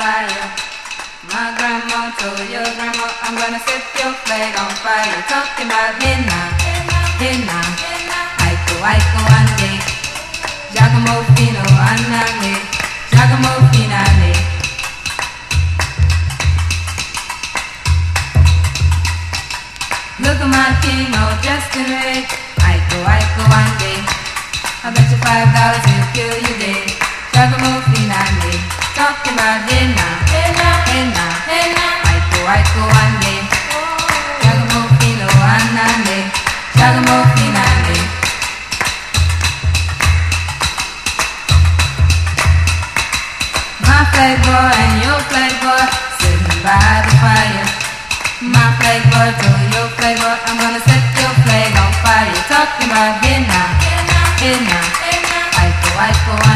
fire. My grandma told your grandma, I'm gonna set your flag on fire. Talking about henna, henna, aiko, aiko, ande. Giacomo Fino, anane, Giacomo Finale. Look at my king, all dressed in red. Aiko, aiko, ande. I bet you $5 he'll kill you dead. Giacomo Finale. Talking about henna, henna, henna, henna. Aiko, aiko, ande. Giacomo Fino, anane, Giacomo Finale. My flag boy and your flag boy sitting by the fire. My flag boy told your flag boy, I'm gonna set your flag on fire. Talking about henna, henna, aiko, aiko,